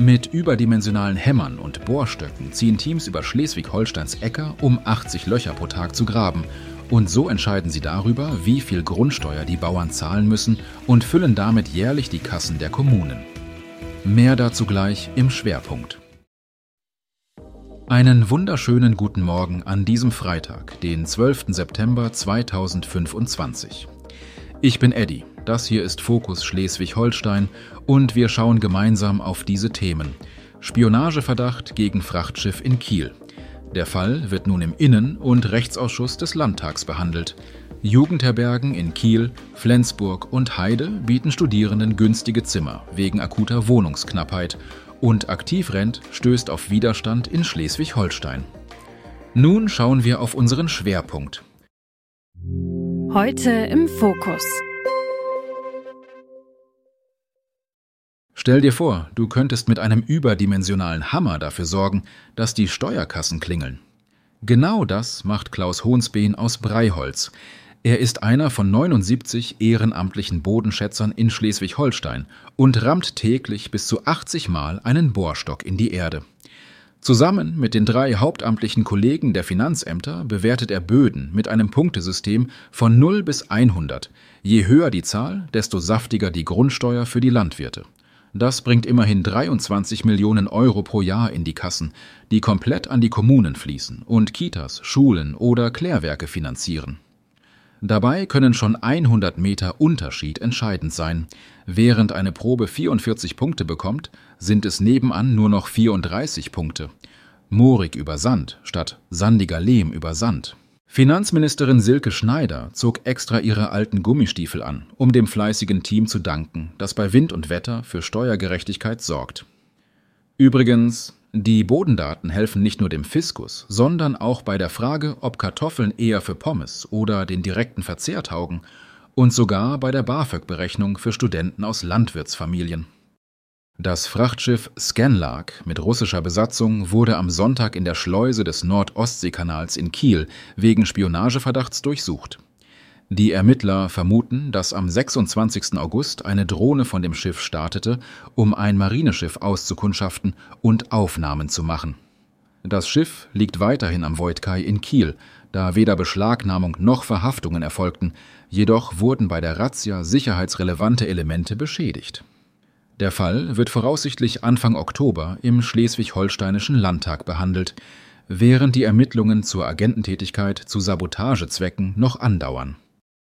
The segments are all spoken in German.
Mit überdimensionalen Hämmern und Bohrstöcken ziehen Teams über Schleswig-Holsteins Äcker, um 80 Löcher pro Tag zu graben. Und so entscheiden sie darüber, wie viel Grundsteuer die Bauern zahlen müssen und füllen damit jährlich die Kassen der Kommunen. Mehr dazu gleich im Schwerpunkt. Einen wunderschönen guten Morgen an diesem Freitag, den 12. September 2025. Ich bin Eddie, das hier ist Fokus Schleswig-Holstein und wir schauen gemeinsam auf diese Themen. Spionageverdacht gegen Frachtschiff in Kiel. Der Fall wird nun im Innen- und Rechtsausschuss des Landtags behandelt. Jugendherbergen in Kiel, Flensburg und Heide bieten Studierenden günstige Zimmer wegen akuter Wohnungsknappheit und Aktivrent stößt auf Widerstand in Schleswig-Holstein. Nun schauen wir auf unseren Schwerpunkt. Heute im Fokus. Stell dir vor, du könntest mit einem überdimensionalen Hammer dafür sorgen, dass die Steuerkassen klingeln. Genau das macht Klaus Hohnsbeen aus Breiholz. Er ist einer von 79 ehrenamtlichen Bodenschätzern in Schleswig-Holstein und rammt täglich bis zu 80 Mal einen Bohrstock in die Erde. Zusammen mit den 3 hauptamtlichen Kollegen der Finanzämter bewertet er Böden mit einem Punktesystem von 0 bis 100. Je höher die Zahl, desto saftiger die Grundsteuer für die Landwirte. Das bringt immerhin 23 Millionen Euro pro Jahr in die Kassen, die komplett an die Kommunen fließen und Kitas, Schulen oder Klärwerke finanzieren. Dabei können schon 100 Meter Unterschied entscheidend sein. Während eine Probe 44 Punkte bekommt, sind es nebenan nur noch 34 Punkte. Moorig über Sand statt sandiger Lehm über Sand. Finanzministerin Silke Schneider zog extra ihre alten Gummistiefel an, um dem fleißigen Team zu danken, das bei Wind und Wetter für Steuergerechtigkeit sorgt. Übrigens, die Bodendaten helfen nicht nur dem Fiskus, sondern auch bei der Frage, ob Kartoffeln eher für Pommes oder den direkten Verzehr taugen und sogar bei der BAföG-Berechnung für Studenten aus Landwirtsfamilien. Das Frachtschiff Scanlark mit russischer Besatzung wurde am Sonntag in der Schleuse des Nord-Ostsee-Kanals in Kiel wegen Spionageverdachts durchsucht. Die Ermittler vermuten, dass am 26. August eine Drohne von dem Schiff startete, um ein Marineschiff auszukundschaften und Aufnahmen zu machen. Das Schiff liegt weiterhin am Voigtkai in Kiel, da weder Beschlagnahmung noch Verhaftungen erfolgten, jedoch wurden bei der Razzia sicherheitsrelevante Elemente beschädigt. Der Fall wird voraussichtlich Anfang Oktober im Schleswig-Holsteinischen Landtag behandelt, während die Ermittlungen zur Agententätigkeit zu Sabotagezwecken noch andauern.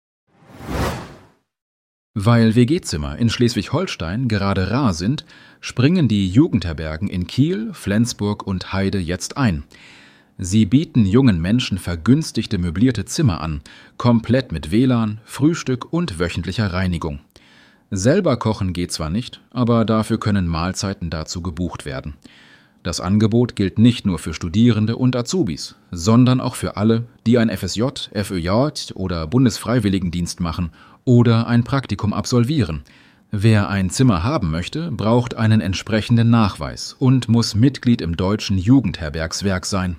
Weil WG-Zimmer in Schleswig-Holstein gerade rar sind, springen die Jugendherbergen in Kiel, Flensburg und Heide jetzt ein. Sie bieten jungen Menschen vergünstigte möblierte Zimmer an, komplett mit WLAN, Frühstück und wöchentlicher Reinigung. Selber kochen geht zwar nicht, aber dafür können Mahlzeiten dazu gebucht werden. Das Angebot gilt nicht nur für Studierende und Azubis, sondern auch für alle, die ein FSJ, FÖJ oder Bundesfreiwilligendienst machen oder ein Praktikum absolvieren. Wer ein Zimmer haben möchte, braucht einen entsprechenden Nachweis und muss Mitglied im Deutschen Jugendherbergswerk sein.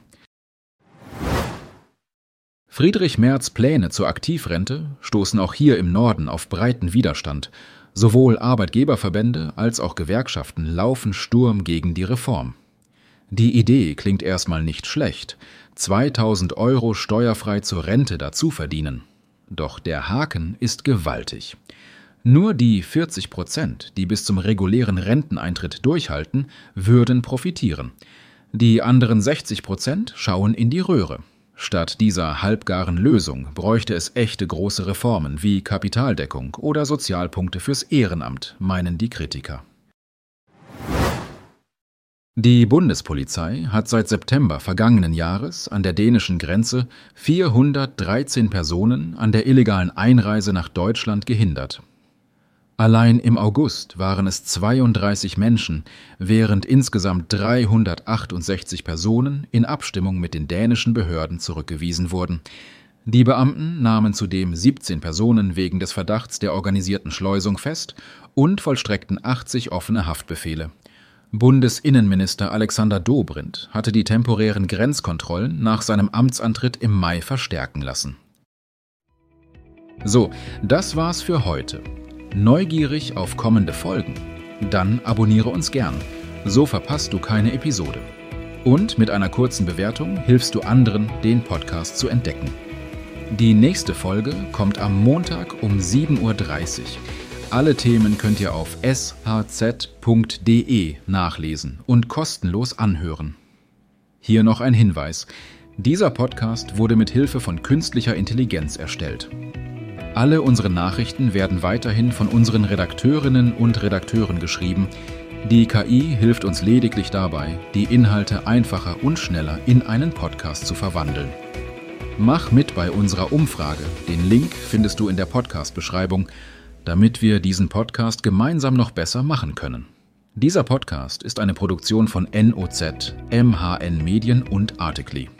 Friedrich Merz' Pläne zur Aktivrente stoßen auch hier im Norden auf breiten Widerstand. Sowohl Arbeitgeberverbände als auch Gewerkschaften laufen Sturm gegen die Reform. Die Idee klingt erstmal nicht schlecht, 2.000 Euro steuerfrei zur Rente dazu verdienen. Doch der Haken ist gewaltig. Nur die 40%, die bis zum regulären Renteneintritt durchhalten, würden profitieren. Die anderen 60% schauen in die Röhre. Statt dieser halbgaren Lösung bräuchte es echte große Reformen wie Kapitaldeckung oder Sozialpunkte fürs Ehrenamt, meinen die Kritiker. Die Bundespolizei hat seit September vergangenen Jahres an der dänischen Grenze 413 Personen an der illegalen Einreise nach Deutschland gehindert. Allein im August waren es 32 Menschen, während insgesamt 368 Personen in Abstimmung mit den dänischen Behörden zurückgewiesen wurden. Die Beamten nahmen zudem 17 Personen wegen des Verdachts der organisierten Schleusung fest und vollstreckten 80 offene Haftbefehle. Bundesinnenminister Alexander Dobrindt hatte die temporären Grenzkontrollen nach seinem Amtsantritt im Mai verstärken lassen. So, das war's für heute. Neugierig auf kommende Folgen? Dann abonniere uns gern So verpasst du keine Episode. Und mit einer kurzen Bewertung hilfst du anderen, den Podcast zu entdecken. Die nächste Folge kommt am Montag um 7:30 Uhr. Alle Themen könnt ihr auf shz.de nachlesen und kostenlos anhören. Hier noch ein Hinweis. Dieser Podcast wurde mit Hilfe von künstlicher Intelligenz erstellt. Alle unsere Nachrichten werden weiterhin von unseren Redakteurinnen und Redakteuren geschrieben. Die KI hilft uns lediglich dabei, die Inhalte einfacher und schneller in einen Podcast zu verwandeln. Mach mit bei unserer Umfrage. Den Link findest du in der Podcast-Beschreibung, damit wir diesen Podcast gemeinsam noch besser machen können. Dieser Podcast ist eine Produktion von NOZ, MHN Medien und Articly.